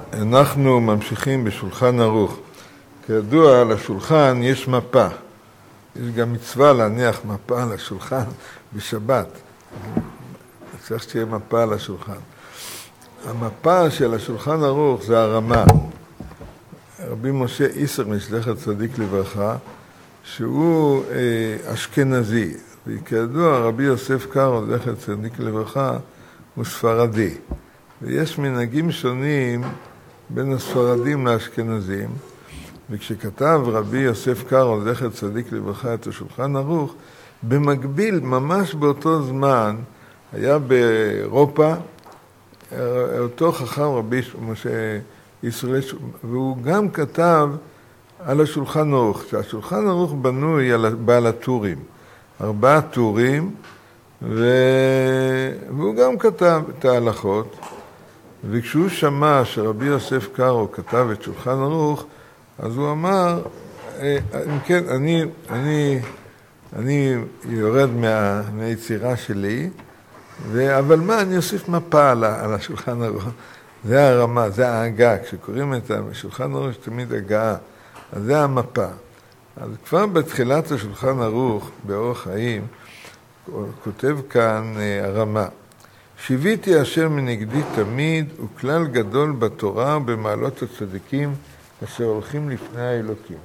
אנחנו ממשיכים בשולחן ערוך. כידוע, לשולחן יש מפה. יש גם מצווה להניח מפה על השולחן בשבת. צריך שתהיה מפה על השולחן. המפה של השולחן ערוך זה הרמה. רבי משה איסר, זכר צדיק לברכה, שהוא אשכנזי. וכידוע, רבי יוסף קארו, זכר צדיק לברכה, הוא ספרדי. ויש מנהגים שונים בין הספרדים לאשכנזים. וכשכתב רבי יוסף קארו, זכר צדיק לברכה, את השולחן ערוך, במקביל, ממש באותו זמן, היה באירופה אותו חכם רבי משה ישראל, והוא גם כתב על השולחן ערוך, שהשולחן ערוך בנוי בעל הטורים, 4 טורים, והוא גם כתב את ההלכות, וכשהוא שמע שרבי יוסף קארו כתב את שולחן ערוך, אז הוא אמר, כן, אני יורד מהיצירה שלי, אבל מה, אני אוסיף מפה על השולחן ערוך. זה הרמה, זה ההגה. כשקוראים את השולחן ערוך, יש תמיד הגעה. אז זה המפה. אז כבר בתחילת השולחן ערוך, באורח חיים, כותב כאן הרמה. שיוויתי השם מנגדי תמיד, וכלל גדול בתורה ובמעלות הצדיקים, אשר הולכים לפני האלוקים.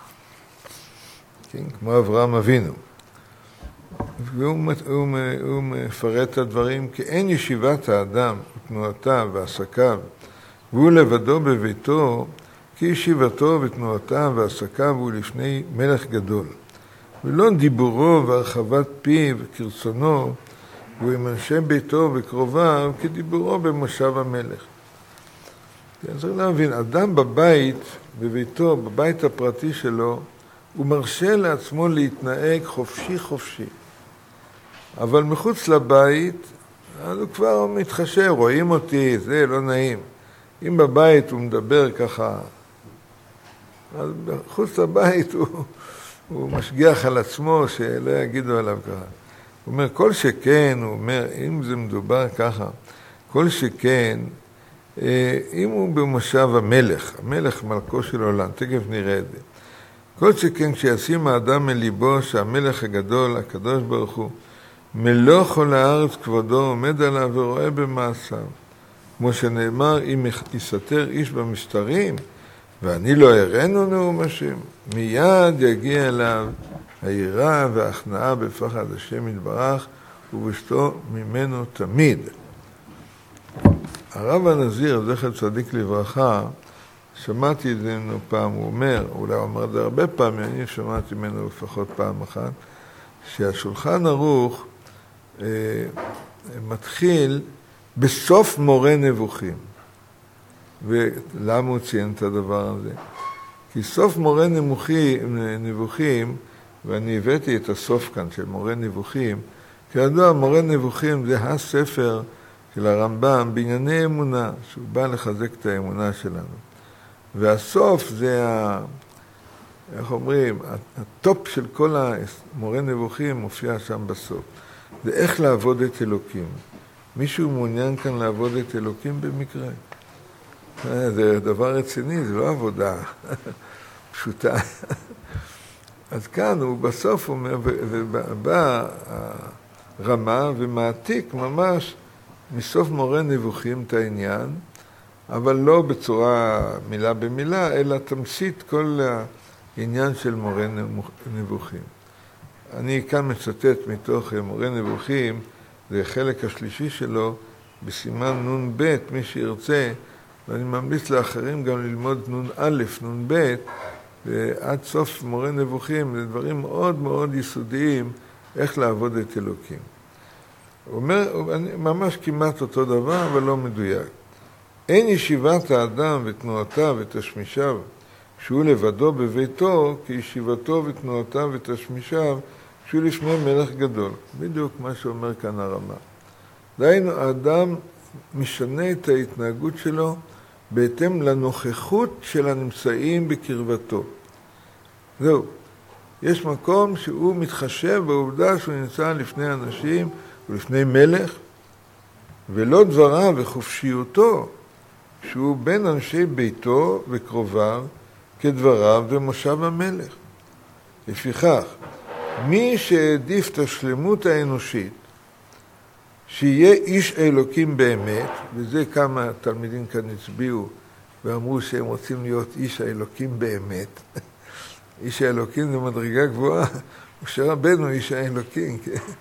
כן, כמו אברהם אבינו. והוא מפרט את הדברים, כי אין ישיבת האדם ותנועותיו ועסקיו, והוא לבדו בביתו, כי ישיבתו ותנועותיו ועסקיו הוא לפני מלך גדול. ולא דיבורו והרחבת פיו וכרצונו, והוא עם אנשי ביתו וקרוביו, כדיבורו במושב המלך. צריך להבין, אדם בביתו, בבית הפרטי שלו, הוא מרשה לעצמו להתנהג חופשי. אבל מחוץ לבית, אז הוא כבר מתחשב, רואים אותי, זה לא נעים. אם בבית הוא מדבר ככה, אז מחוץ לבית הוא משגיח על עצמו שלא יגידו עליו ככה. הוא אומר, כל שכן, הוא אומר, אם זה מדובר ככה, כל שכן, אם הוא במושב המלך מלכו של עולם, תכף נראה את זה. כל שכן כשישים האדם אל ליבו שהמלך הגדול, הקדוש ברוך הוא, מלוא כל הארץ כבודו עומד עליו ורואה במעשיו. כמו שנאמר, אם יסתר איש במסתרים, ואני לא אראנו נאום השם, מיד יגיע אליו היראה וההכנעה בפחד השם יתברך, ובשתו ממנו תמיד. הרב הנזיר, זכר צדיק לברכה, שמעתי את זה ממנו פעם, הוא אומר, אולי הוא אמר את זה הרבה פעמים, אני שמעתי ממנו לפחות פעם אחת, שהשולחן ערוך מתחיל בסוף מורה נבוכים. ולמה הוא ציין את הדבר הזה? כי סוף מורה נבוכים, ואני הבאתי את הסוף כאן של מורה נבוכים, כידוע מורה נבוכים זה הספר של הרמב"ם בענייני אמונה, שהוא בא לחזק את האמונה שלנו. והסוף זה, איך אומרים, הטופ של כל המורה נבוכים מופיע שם בסוף. זה איך לעבוד את אלוקים. מישהו מעוניין כאן לעבוד את אלוקים במקרה. זה דבר רציני, זה לא עבודה פשוטה. אז כאן הוא בסוף אומר, ובא הרמה ומעתיק ממש מסוף מורה נבוכים את העניין, אבל לא בצורה מילה במילה, אלא תמצית כל העניין של מורה נבוכים. אני כאן מצטט מתוך מורה נבוכים, זה החלק השלישי שלו, בסימן נון ב', מי שירצה, ואני ממליץ לאחרים גם ללמוד נון א', נון ב', ועד סוף מורה נבוכים, זה דברים מאוד מאוד יסודיים, איך לעבוד את אלוקים. הוא אומר, ממש כמעט אותו דבר, אבל לא מדויק. אין ישיבת האדם ותנועותיו ותשמישיו, שהוא לבדו בביתו, כי ישיבתו ותנועותיו ותשמישיו, שהוא לפני מלך גדול. בדיוק מה שאומר כאן הרמה. דהיינו, האדם משנה את ההתנהגות שלו בהתאם לנוכחות של הנמצאים בקרבתו. זהו. יש מקום שהוא מתחשב בעובדה שהוא נמצא לפני אנשים ולפני מלך, ולא דבריו וחופשיותו שהוא בין אנשי ביתו וקרוביו, כדבריו ומושב המלך. לפיכך, מי שהעדיף את השלמות האנושית, שיהיה איש אלוקים באמת, וזה כמה תלמידים כאן הצביעו ואמרו שהם רוצים להיות איש האלוקים באמת. איש האלוקים זה מדרגה גבוהה, משה רבנו איש האלוקים.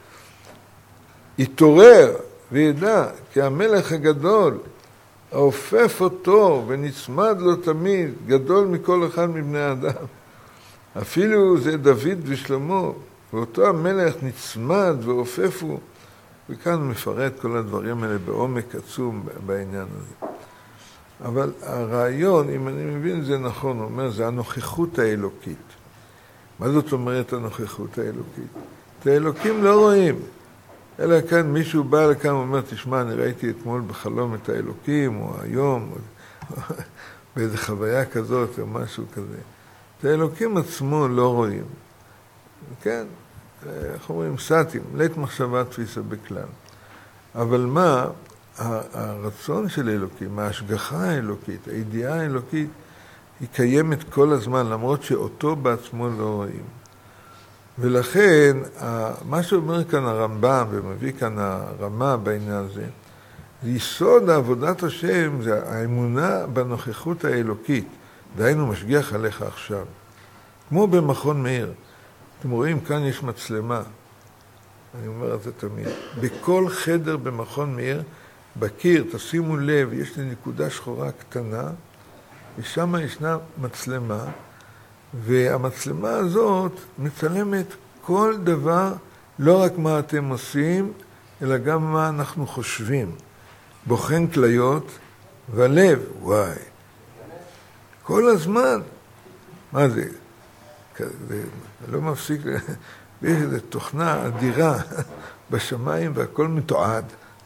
יתעורר וידע כי המלך הגדול, האופף אותו ונצמד לו תמיד, גדול מכל אחד מבני האדם. אפילו זה דוד ושלמה, ואותו המלך נצמד ואופפו, וכאן מפרט כל הדברים האלה בעומק עצום בעניין הזה. אבל הרעיון, אם אני מבין זה נכון, הוא אומר, זה הנוכחות האלוקית. מה זאת אומרת הנוכחות האלוקית? את האלוקים לא רואים, אלא כאן מישהו בא לכאן ואומר, תשמע, אני ראיתי אתמול בחלום את האלוקים, או היום, או באיזו חוויה כזאת, או משהו כזה. את האלוקים עצמו לא רואים. כן, איך אומרים, סתים, לית מחשבה תפיסה בכלל. אבל מה, הרצון של אלוקים, ההשגחה האלוקית, הידיעה האלוקית, היא קיימת כל הזמן, למרות שאותו בעצמו לא רואים. ולכן, מה שאומר כאן הרמב"ם, ומביא כאן הרמה בעניין הזה, יסוד עבודת השם זה האמונה בנוכחות האלוקית. דהיינו משגיח עליך עכשיו. כמו במכון מאיר. אתם רואים, כאן יש מצלמה. אני אומר את זה תמיד. בכל חדר במכון מאיר, בקיר, תשימו לב, יש לי נקודה שחורה קטנה, ושם ישנה מצלמה, והמצלמה הזאת מצלמת כל דבר, לא רק מה אתם עושים, אלא גם מה אנחנו חושבים. בוחן כליות ולב, וואי. כל הזמן. מה זה? זה לא מפסיק, יש איזו תוכנה אדירה בשמיים והכל מתועד.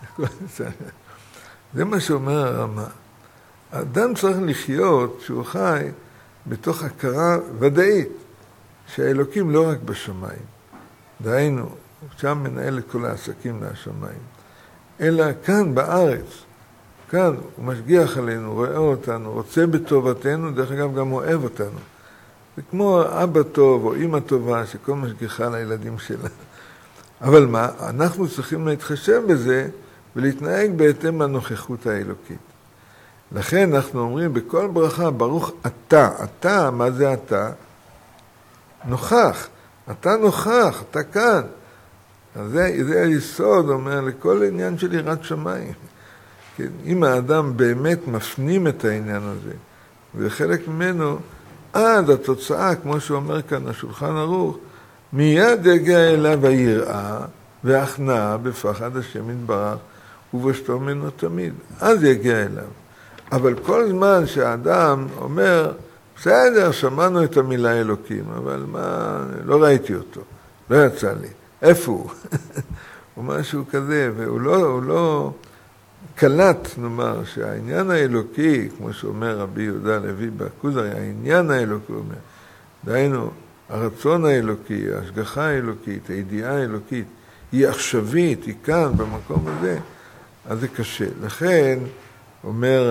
זה מה שאומר הרמה. האדם צריך לחיות שהוא חי בתוך הכרה ודאית שהאלוקים לא רק בשמיים. דהיינו, שם מנהל את כל העסקים מהשמיים. אלא כאן בארץ, כאן הוא משגיח עלינו, רואה אותנו, רוצה בטובתנו, דרך אגב גם אוהב אותנו. זה כמו אבא טוב או אמא טובה שכל משגיחה לילדים שלה. אבל מה? אנחנו צריכים להתחשב בזה ולהתנהג בהתאם לנוכחות האלוקית. לכן אנחנו אומרים בכל ברכה, ברוך אתה. אתה, מה זה אתה? נוכח. אתה נוכח, אתה כאן. אז זה היסוד, אומר, לכל עניין של יראת שמיים. כן, אם האדם באמת מפנים את העניין הזה, וחלק ממנו, עד התוצאה, כמו שאומר כאן השולחן ערוך, מיד יגיע אליו היראה והכנעה בפחד השם יתברך ובשתו ממנו תמיד. אז יגיע אליו. אבל כל זמן שהאדם אומר, בסדר, שמענו את המילה אלוקים, אבל מה, לא ראיתי אותו, לא יצא לי. איפה הוא? או משהו כזה, והוא לא קלט, נאמר, שהעניין האלוקי, כמו שאומר רבי יהודה לוי בכוזרי, העניין האלוקי אומר, דהיינו, הרצון האלוקי, ההשגחה האלוקית, הידיעה האלוקית, היא עכשווית, היא כאן, במקום הזה, אז זה קשה. לכן, אומר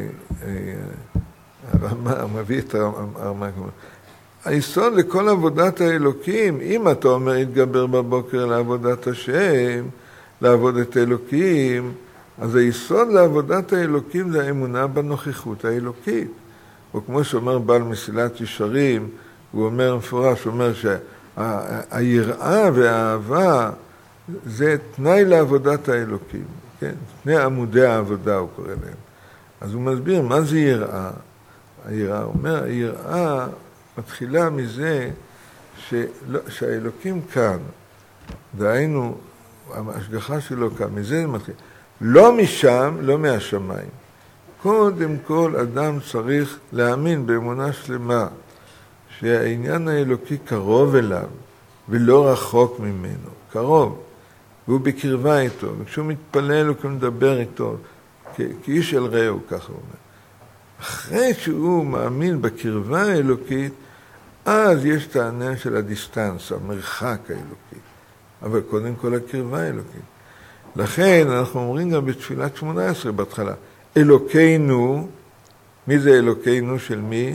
הרמה, מביא את הרמה, היסוד לכל עבודת האלוקים, אם אתה אומר יתגבר בבוקר לעבודת השם, לעבוד את האלוקים, אז היסוד לעבודת האלוקים זה האמונה בנוכחות האלוקית. או כמו שאומר בעל מסילת ישרים, הוא אומר מפורש, הוא אומר שהיראה והאהבה זה תנאי לעבודת האלוקים, כן? תנאי עמודי העבודה הוא קורא להם. אז הוא מסביר מה זה יראה. היראה, הוא אומר, היראה מתחילה מזה שהאלוקים כאן, דהיינו, ההשגחה שלו כאן, מזה זה מתחיל. לא משם, לא מהשמיים. קודם כל אדם צריך להאמין באמונה שלמה שהעניין האלוקי קרוב אליו ולא רחוק ממנו, קרוב, והוא בקרבה איתו, וכשהוא מתפלל הוא מדבר איתו, כאיש אל רעהו, ככה הוא אומר. אחרי שהוא מאמין בקרבה האלוקית, אז יש את העניין של הדיסטנס, המרחק האלוקי, אבל קודם כל הקרבה האלוקית. לכן אנחנו אומרים גם בתפילת 18 בהתחלה, אלוקינו, מי זה אלוקינו? של מי?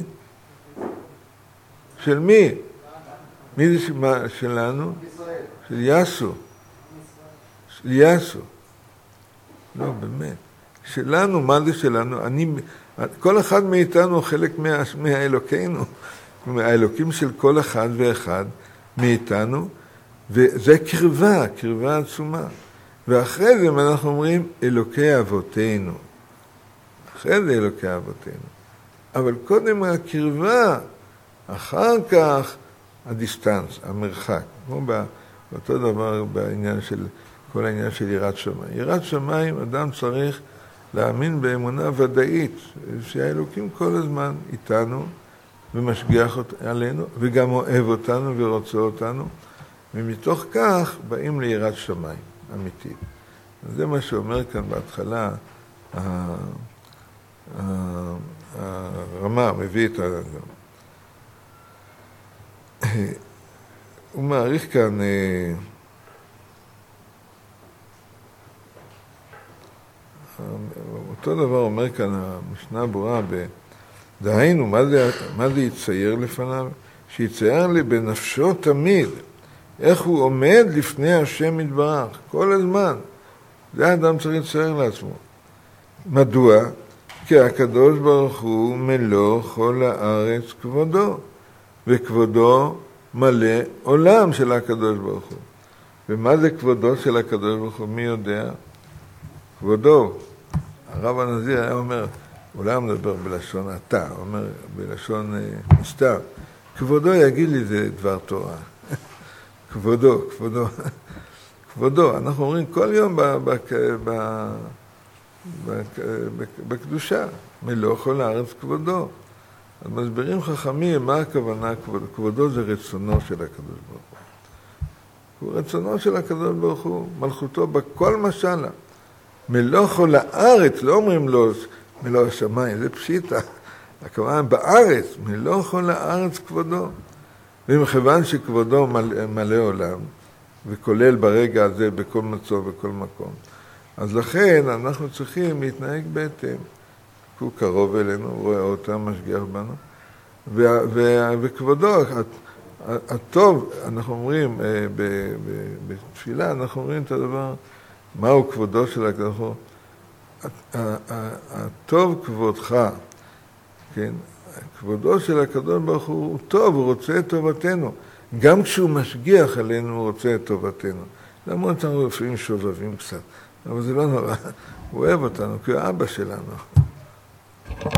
של מי? מי זה שלנו? של יסו. של יסו. לא, באמת. שלנו, מה זה שלנו? כל אחד מאיתנו חלק מהאלוקינו, מהאלוקים של כל אחד ואחד מאיתנו, וזה קרבה עצומה. ואחרי זה אנחנו אומרים אלוקי אבותינו. אחרי זה אלוקי אבותינו. אבל קודם הקרבה, אחר כך הדיסטנס, המרחק. כמו באותו דבר בעניין של, כל העניין של יראת שמיים. יראת שמיים, אדם צריך להאמין באמונה ודאית, שהאלוקים כל הזמן איתנו ומשגיח עלינו, וגם אוהב אותנו ורוצה אותנו, ומתוך כך באים ליראת שמיים אמיתית. זה מה שאומר כאן בהתחלה, הרמה מביא את הוא מעריך כאן אותו דבר אומר כאן המשנה ברורה דהיינו, מה זה יצייר לפניו? שיצייר לי בנפשו תמיד איך הוא עומד לפני השם יתברך כל הזמן. זה האדם צריך לצייר לעצמו. מדוע? כי הקדוש ברוך הוא מלוא כל הארץ כבודו, וכבודו מלא עולם של הקדוש ברוך הוא. ומה זה כבודו של הקדוש ברוך הוא? מי יודע? כבודו. הרב הנזיר היה אומר, אולי הוא מדבר בלשון אתה, הוא אומר בלשון מסתר. כבודו יגיד לי זה דבר תורה. כבודו. כבודו. אנחנו אומרים כל יום בקדושה, מלוא כל הארץ כבודו. אז מסבירים חכמים מה הכוונה כבודו. כבודו זה רצונו של הקדוש ברוך הוא. הוא רצונו של הקדוש ברוך הוא, מלכותו בכל משלה. מלוא כל הארץ, לא אומרים לו מלוא השמיים, זה פשיטה. הכוונה בארץ, מלוא כל הארץ כבודו. ומכיוון שכבודו מלא עולם, וכולל ברגע הזה בכל מצוא ובכל מקום, אז לכן אנחנו צריכים להתנהג בהתאם. הוא קרוב אלינו, הוא רואה אותם, משגיח בנו. וכבודו, הטוב, אנחנו אומרים, בתפילה, אנחנו אומרים את הדבר, מהו כבודו של הקדוש ברוך הוא? הטוב כבודך, כן? כבודו של הקדוש ברוך הוא טוב, הוא רוצה את טובתנו. גם כשהוא משגיח עלינו, הוא רוצה את טובתנו. למרות שאנחנו לפעמים שובבים קצת, אבל זה לא נורא. הוא אוהב אותנו, כי הוא אבא שלנו.